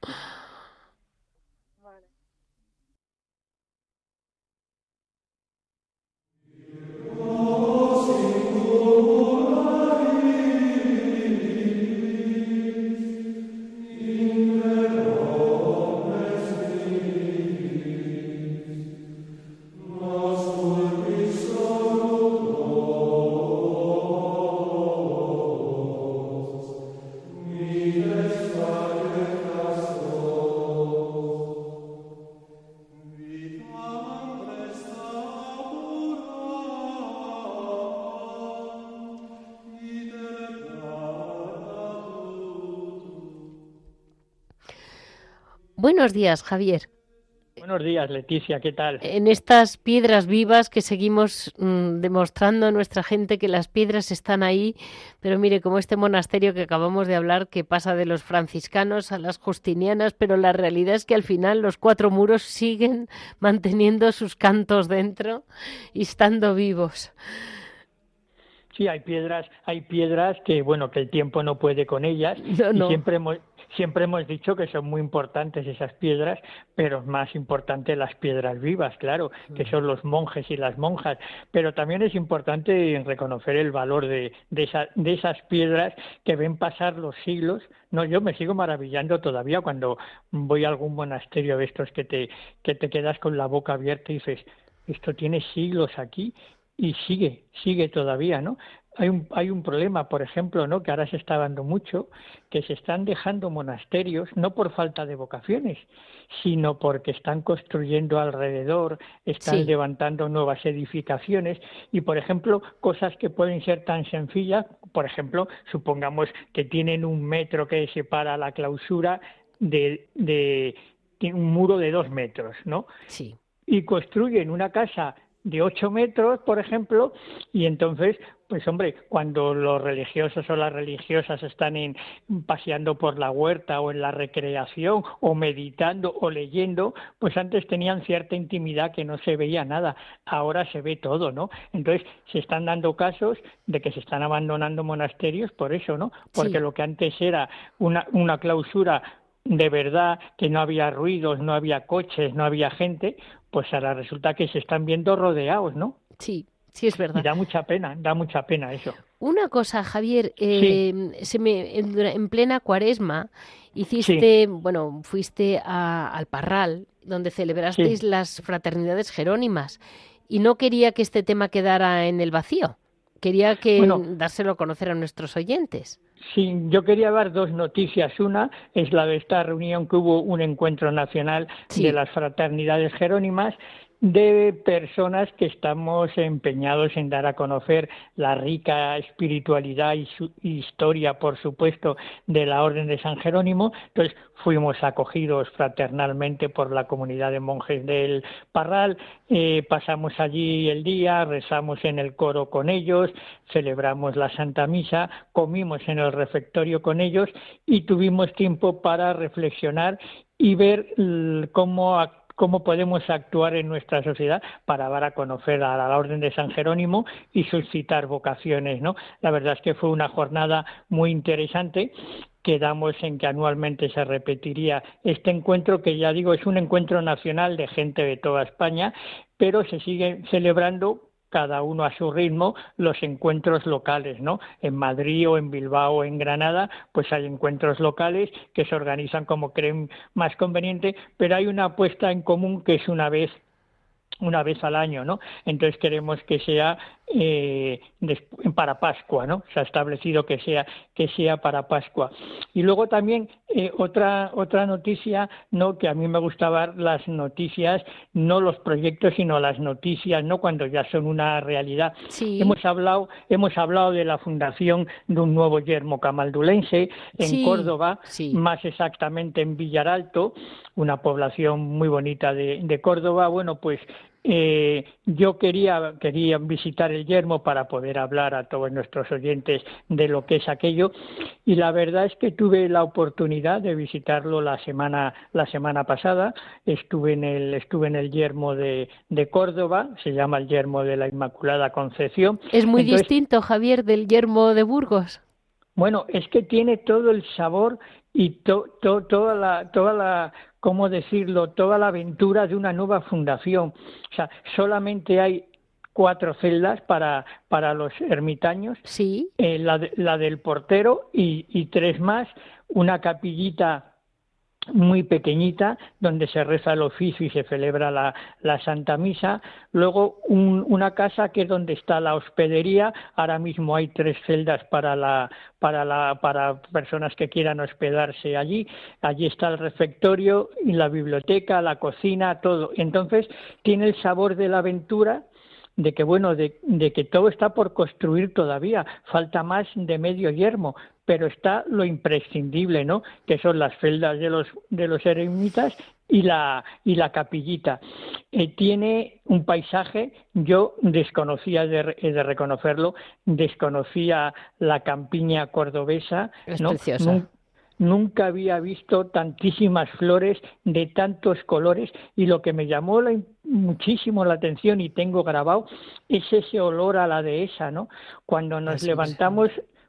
Buenos días, Javier. Buenos días, Leticia, ¿qué tal? En estas piedras vivas que seguimos demostrando a nuestra gente que las piedras están ahí, pero mire, como este monasterio que acabamos de hablar, que pasa de los franciscanos a las justinianas, pero la realidad es que al final los cuatro muros siguen manteniendo sus cantos dentro y estando vivos. Sí, hay piedras que, bueno, que el tiempo no puede con ellas. No. Y siempre hemos dicho que son muy importantes esas piedras, pero más importante las piedras vivas, claro, que son los monjes y las monjas. Pero también es importante reconocer el valor de esas piedras que ven pasar los siglos. No, yo me sigo maravillando todavía cuando voy a algún monasterio de estos que te quedas con la boca abierta y dices, esto tiene siglos aquí. Y sigue todavía, ¿no? Hay un problema, por ejemplo, ¿no? Que ahora se está dando mucho, que se están dejando monasterios, no por falta de vocaciones, sino porque están construyendo alrededor, están levantando nuevas edificaciones y, por ejemplo, cosas que pueden ser tan sencillas, por ejemplo, supongamos que tienen 1 metro que separa la clausura de un muro de 2 metros, ¿no? Sí. Y construyen una casa de 8 metros, por ejemplo, y entonces, pues hombre, cuando los religiosos o las religiosas están paseando por la huerta o en la recreación o meditando o leyendo, pues antes tenían cierta intimidad que no se veía nada, ahora se ve todo, ¿no? Entonces se están dando casos de que se están abandonando monasterios por eso, ¿no? Porque lo que antes era una clausura de verdad, que no había ruidos, no había coches, no había gente, pues ahora resulta que se están viendo rodeados, ¿no? Sí, es verdad. Y da mucha pena eso. Una cosa, Javier, en plena Cuaresma fuiste al Parral, donde celebrasteis las fraternidades jerónimas, y no quería que este tema quedara en el vacío. quería dárselo a conocer a nuestros oyentes. Sí, yo quería dar dos noticias. Una es la de esta reunión que hubo un encuentro nacional de las fraternidades jerónimas, de personas que estamos empeñados en dar a conocer la rica espiritualidad y su historia, por supuesto, de la Orden de San Jerónimo. Entonces fuimos acogidos fraternalmente por la comunidad de monjes del Parral, pasamos allí el día, rezamos en el coro con ellos, celebramos la Santa Misa, comimos en el refectorio con ellos y tuvimos tiempo para reflexionar y ver cómo podemos actuar en nuestra sociedad para dar a conocer a la Orden de San Jerónimo y suscitar vocaciones, ¿no? La verdad es que fue una jornada muy interesante. Quedamos en que anualmente se repetiría este encuentro, que ya digo es un encuentro nacional de gente de toda España, pero se sigue celebrando cada uno a su ritmo los encuentros locales, ¿no? En Madrid o en Bilbao o en Granada, pues hay encuentros locales que se organizan como creen más conveniente, pero hay una apuesta en común que es una vez al año, ¿no? Entonces queremos que sea para Pascua, ¿no? Se ha establecido que sea para Pascua. Y luego también otra noticia, ¿no? Que a mí me gusta dar las noticias, no los proyectos, sino las noticias, ¿no? Cuando ya son una realidad. Sí. Hemos hablado de la fundación de un nuevo yermo camaldulense en Córdoba, más exactamente en Villaralto, una población muy bonita de Córdoba. Bueno, pues yo quería visitar el yermo para poder hablar a todos nuestros oyentes de lo que es aquello, y la verdad es que tuve la oportunidad de visitarlo la semana pasada. Estuve en el yermo de Córdoba, se llama el yermo de la Inmaculada Concepción. Es muy distinto, Javier, del yermo de Burgos. Bueno, es que tiene todo el sabor y toda la ¿cómo decirlo?, toda la aventura de una nueva fundación. O sea, solamente hay 4 celdas para los ermitaños, sí, la del portero y 3 más, una capillita muy pequeñita donde se reza el oficio y se celebra la Santa Misa. Luego una casa que es donde está la hospedería. Ahora mismo hay 3 celdas para personas que quieran hospedarse allí. Allí está el refectorio y la biblioteca, la cocina, todo. Entonces tiene el sabor de la aventura, de que todo está por construir todavía, falta más de medio yermo, pero está lo imprescindible, ¿no?, que son las celdas de los eremitas y la capillita. Tiene un paisaje, yo desconocía, de reconocerlo, desconocía la campiña cordobesa, es ¿no? Preciosa. Nunca había visto tantísimas flores de tantos colores, y lo que me llamó muchísimo la atención y tengo grabado es ese olor a la dehesa, ¿no? Cuando nos levantamos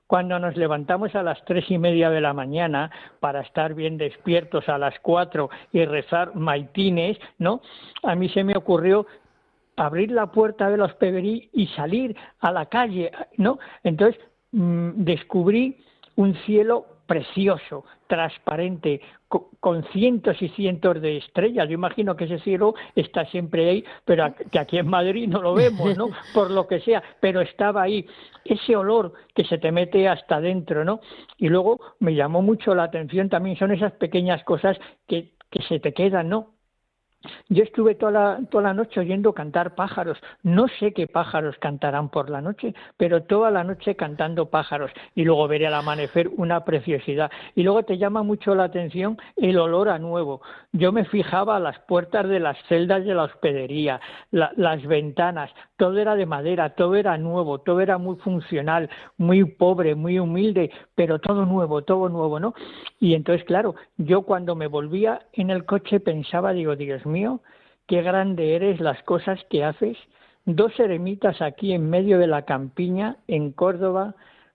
a las 3:30 de la mañana para estar bien despiertos a las 4 y rezar maitines, ¿no? A mí se me ocurrió abrir la puerta de la hospedería y salir a la calle, ¿no? Entonces descubrí un cielo precioso, transparente, con cientos y cientos de estrellas. Yo imagino que ese cielo está siempre ahí, pero que aquí en Madrid no lo vemos, ¿no? Por lo que sea, pero estaba ahí. Ese olor que se te mete hasta dentro, ¿no? Y luego me llamó mucho la atención también, son esas pequeñas cosas que se te quedan, ¿no? Yo estuve toda la noche oyendo cantar pájaros. No sé qué pájaros cantarán por la noche, pero toda la noche cantando pájaros. Y luego veré al amanecer una preciosidad. Y luego te llama mucho la atención el olor a nuevo. Yo me fijaba a las puertas de las celdas de la hospedería, las ventanas, todo era de madera, todo era nuevo, todo era muy funcional, muy pobre, muy humilde, pero todo nuevo, ¿no? Y entonces, claro, yo cuando me volvía en el coche pensaba, digo, Dios mío, qué grande eres, las cosas que haces. 2 eremitas aquí en medio de la campiña, en Córdoba,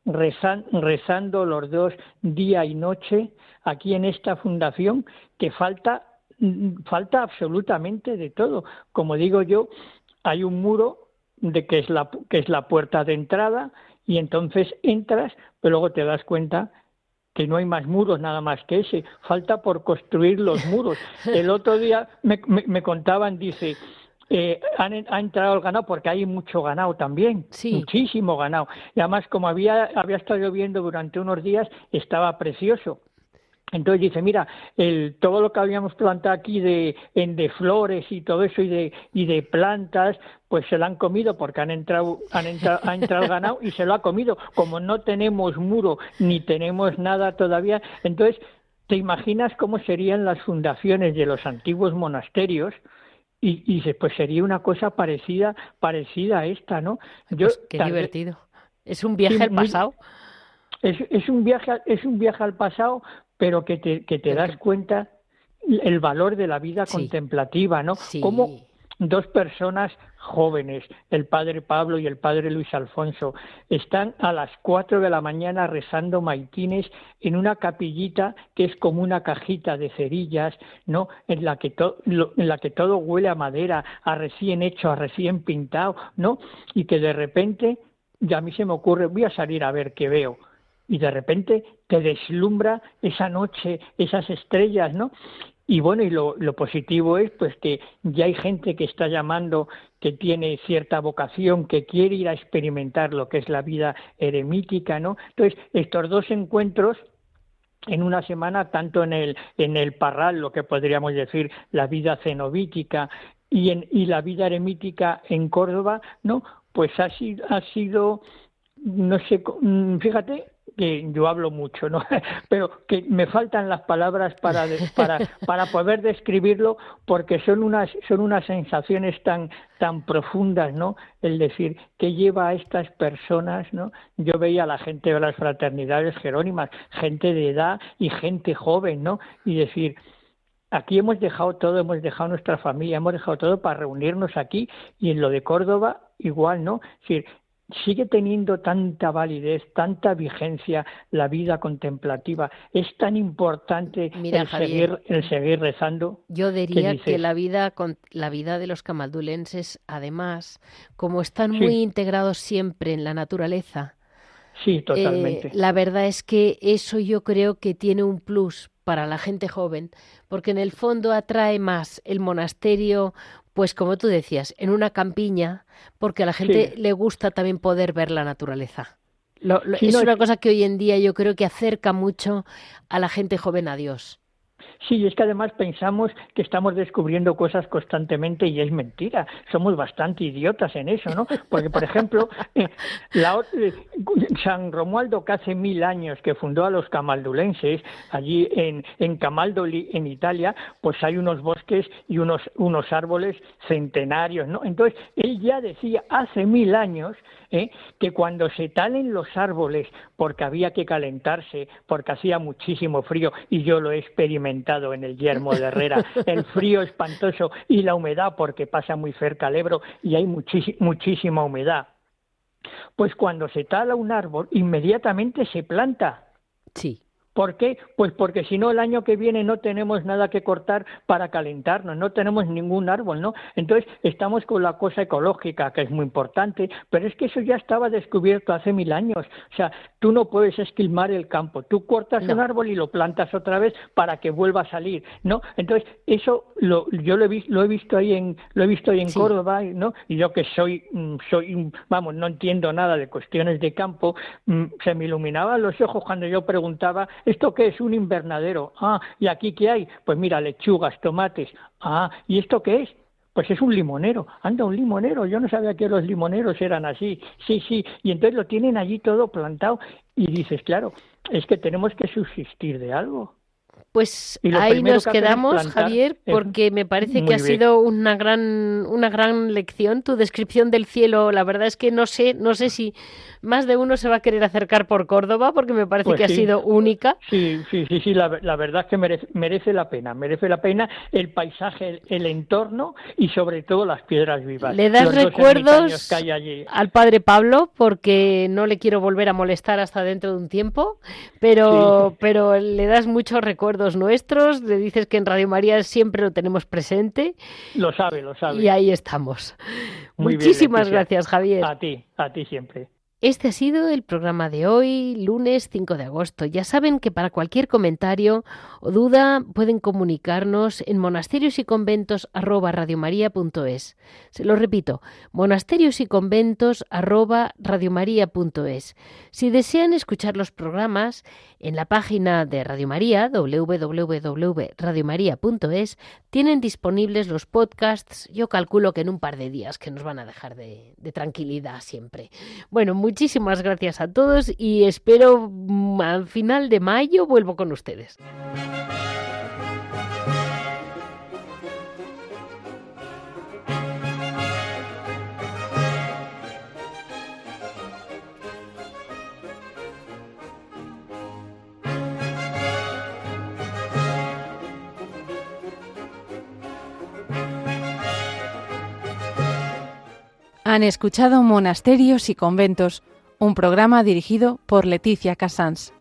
rezando los 2 día y noche, aquí en esta fundación, que falta absolutamente de todo. Como digo yo, hay un muro que es la puerta de entrada, y entonces entras, pero luego te das cuenta que no hay más muros nada más que ese, falta por construir los muros. El otro día me contaban, dice, ha entrado el ganado, porque hay mucho ganado también, muchísimo ganado. Y además, como había estado lloviendo durante unos días, estaba precioso. Entonces dice, mira, todo lo que habíamos plantado aquí de flores y todo eso y de plantas, pues se lo han comido porque ha entrado el ganado y se lo ha comido. Como no tenemos muro ni tenemos nada todavía, entonces te imaginas cómo serían las fundaciones de los antiguos monasterios. Y pues sería una cosa parecida a esta, ¿no? Pues qué divertido. Es un viaje al pasado. Es un viaje al pasado, pero que te das cuenta el valor de la vida contemplativa, ¿no? Sí. Como dos personas jóvenes, el padre Pablo y el padre Luis Alfonso, están a las 4 de la mañana rezando maitines en una capillita que es como una cajita de cerillas, ¿no? En la que todo huele a madera, a recién hecho, a recién pintado, ¿no? Y que de repente, ya a mí se me ocurre, voy a salir a ver qué veo. Y de repente te deslumbra esa noche, esas estrellas, ¿no? Y bueno, y lo positivo es pues que ya hay gente que está llamando, que tiene cierta vocación, que quiere ir a experimentar lo que es la vida eremítica, ¿no? Entonces, estos dos encuentros en una semana, tanto en el Parral, lo que podríamos decir la vida cenobítica, y la vida eremítica en Córdoba, ¿no? Pues ha sido no sé, fíjate que yo hablo mucho, ¿no? Pero que me faltan las palabras para poder describirlo, porque son unas sensaciones tan profundas, ¿no? El decir, ¿qué lleva a estas personas, ¿no? Yo veía a la gente de las fraternidades jerónimas, gente de edad y gente joven, ¿no? Y decir, aquí hemos dejado todo, hemos dejado nuestra familia, hemos dejado todo para reunirnos aquí, y en lo de Córdoba igual, ¿no? Es decir, sigue teniendo tanta validez, tanta vigencia la vida contemplativa. Es tan importante el seguir rezando. Yo diría que la vida de los camaldulenses, además, como están muy integrados siempre en la naturaleza, sí, totalmente. La verdad es que eso yo creo que tiene un plus para la gente joven, porque en el fondo atrae más el monasterio, pues como tú decías, en una campiña, porque a la gente le gusta también poder ver la naturaleza. Es una cosa que hoy en día yo creo que acerca mucho a la gente joven a Dios. Sí, es que además pensamos que estamos descubriendo cosas constantemente y es mentira. Somos bastante idiotas en eso, ¿no? Porque, por ejemplo, San Romualdo, que hace 1000 años que fundó a los camaldulenses, allí en Camaldoli, en Italia, pues hay unos bosques y unos árboles centenarios, ¿no? Entonces, él ya decía hace 1000 años que cuando se talen los árboles, porque había que calentarse, porque hacía muchísimo frío, y yo lo he experimentado en el Yermo de Herrera, el frío espantoso y la humedad, porque pasa muy cerca al Ebro y hay muchísima humedad. Pues cuando se tala un árbol, inmediatamente se planta. Sí. ¿Por qué? Pues porque si no el año que viene no tenemos nada que cortar para calentarnos, no tenemos ningún árbol, ¿no? Entonces estamos con la cosa ecológica, que es muy importante, pero es que eso ya estaba descubierto hace 1000 años. O sea, tú no puedes esquilmar el campo, tú cortas un árbol y lo plantas otra vez para que vuelva a salir, ¿no? Entonces eso yo lo he visto ahí en Córdoba, ¿no? Y yo que soy, vamos, no entiendo nada de cuestiones de campo, se me iluminaban los ojos cuando yo preguntaba, ¿esto qué es? Un invernadero. Ah, ¿y aquí qué hay? Pues mira, lechugas, tomates. Ah, ¿y esto qué es? Pues es un limonero. Anda, un limonero. Yo no sabía que los limoneros eran así. Sí. Y entonces lo tienen allí todo plantado. Y dices, claro, es que tenemos que subsistir de algo. Pues ahí nos quedamos, Javier, porque me parece que ha sido una gran lección. Tu descripción del cielo, la verdad es que no sé si más de uno se va a querer acercar por Córdoba, porque me parece que ha sido única. Sí, la verdad es que merece la pena el paisaje, el entorno y sobre todo las piedras vivas. Le das recuerdos que hay allí al padre Pablo, porque no le quiero volver a molestar hasta dentro de un tiempo, pero le das muchos recuerdos nuestros, le dices que en Radio María siempre lo tenemos presente. Lo sabe. Y ahí estamos. Muy Muchísimas bien, gracias, Javier. A ti siempre. Este ha sido el programa de hoy, lunes 5 de agosto. Ya saben que para cualquier comentario o duda pueden comunicarnos en monasteriosyconventos@radiomaria.es. Se lo repito, monasteriosyconventos@radiomaria.es. Si desean escuchar los programas en la página de Radio María, www.radiomaria.es, tienen disponibles los podcasts, yo calculo que en un par de días, que nos van a dejar de tranquilidad siempre. Bueno, muchísimas gracias a todos y espero al final de mayo vuelvo con ustedes. Han escuchado Monasterios y Conventos, un programa dirigido por Leticia Casans.